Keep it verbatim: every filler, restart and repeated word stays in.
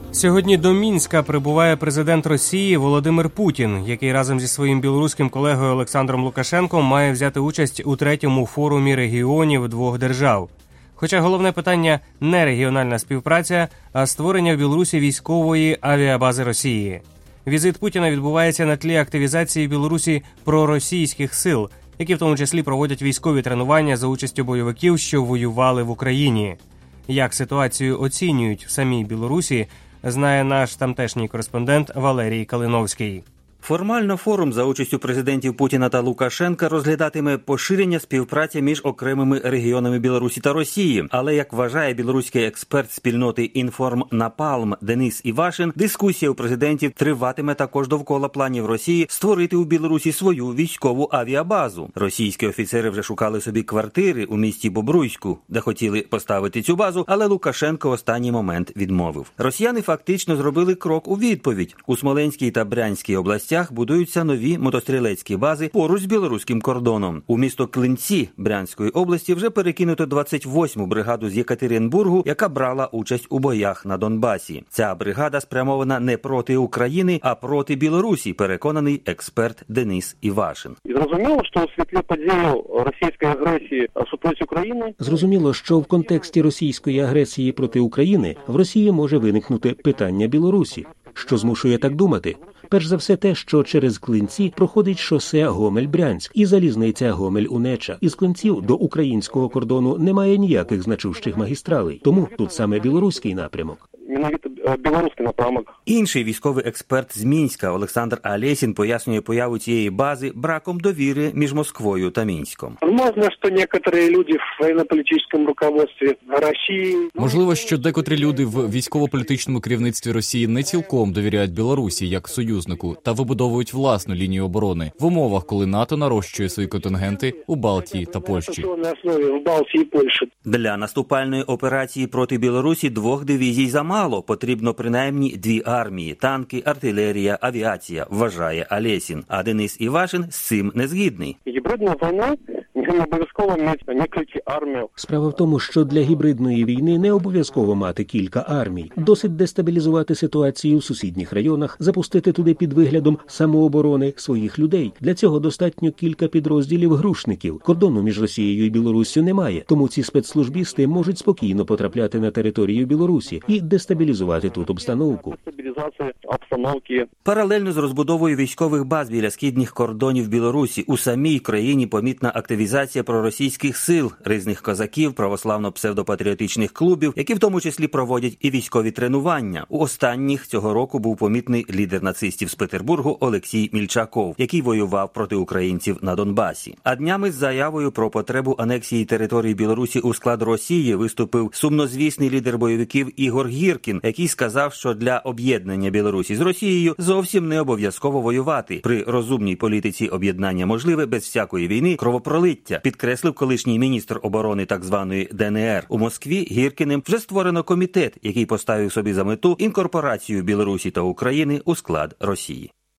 Сьогодні до Мінська прибуває президент Росії Володимир Путін, який разом зі своїм білоруським колегою Олександром Лукашенком має взяти участь у третьому форумі регіонів двох держав. Хоча головне питання не регіональна співпраця, а створення в Білорусі військової авіабази Росії. Візит Путіна відбувається на тлі активізації в Білорусі проросійських сил, які в тому числі проводять військові тренування за участю бойовиків, що воювали в Україні. Як ситуацію оцінюють в самій Білорусі, знає наш тамтешній кореспондент Валерій Калиновський. Формально форум за участю президентів Путіна та Лукашенка розглядатиме поширення співпраці між окремими регіонами Білорусі та Росії. Але, як вважає білоруський експерт спільноти «Інформнапалм» Денис Івашин, дискусія у президентів триватиме також довкола планів Росії створити у Білорусі свою військову авіабазу. Російські офіцери вже шукали собі квартири у місті Бобруйську, де хотіли поставити цю базу, але Лукашенко в останній момент відмовив. Росіяни фактично зробили крок у відповідь. У Смоленській та Брянській областях будуються нові мотострілецькі бази поруч з білоруським кордоном. У місто Клинці Брянської області вже перекинуто двадцять восьму бригаду з Єкатеринбургу, яка брала участь у боях на Донбасі. Ця бригада спрямована не проти України, а проти Білорусі, переконаний експерт Денис Івашин. Зрозуміло, що у світлі подій російської агресії супроти України... Зрозуміло, що в контексті російської агресії проти України в Росії може виникнути питання Білорусі. Що змушує так думати? Перш за все те, що через Клинці проходить шосе Гомель-Брянськ і залізниця Гомель-Унеча. Із Клинців до українського кордону немає ніяких значущих магістралей, тому тут саме білоруський напрямок. Білоруський напрямок. Інший військовий експерт з Мінська Олександр Олесін пояснює появу цієї бази браком довіри між Москвою та Мінськом. Можливо, що некоторі люди в воєнно-політичному руководстві Росії... Можливо, що декотрі люди в військово-політичному керівництві Росії не цілком довіряють Білорусі як союзнику та вибудовують власну лінію оборони в умовах, коли НАТО нарощує свої контингенти у Балтії та Польщі. Для наступальної операції проти Білорусі двох дивізій замало. Потрібно принаймні дві армії – танки, артилерія, авіація, вважає Олесін. А Денис Івашин з цим не згідний. Гібридна війна не обов'язково мати кілька армій. Справа в тому, що для гібридної війни не обов'язково мати кілька армій. Досить дестабілізувати ситуацію в сусідніх районах, запустити туди під виглядом самооборони своїх людей. Для цього достатньо кілька підрозділів грушників. Кордону між Росією і Білоруссю немає, тому ці спецслужбісти можуть спокійно потрапляти на територію Білорусі і дестабілізувати тут обстановку. Паралельно з розбудовою військових баз біля східних кордонів Білорусі у самій країні помітна активізація проросійських сил, різних козаків, православно-псевдопатріотичних клубів, які в тому числі проводять і військові тренування. У останніх цього року був помітний лідер нацистів з Петербургу Олексій Мільчаков, який воював проти українців на Донбасі. А днями з заявою про потребу анексії території Білорусі у склад Росії виступив сумнозвісний лідер бойовиків Ігор Гіркін, який сказав, що для об'єднання Білорусі з Росією зовсім не обов'язково воювати. При розумній політиці об'єднання можливе без всякої війни, кровопролиття, підкреслив колишній міністр оборони так званої ДНР. У Москві Гіркіним вже створено комітет, який поставив собі за мету інкорпорацію Білорусі та України у склад Росії.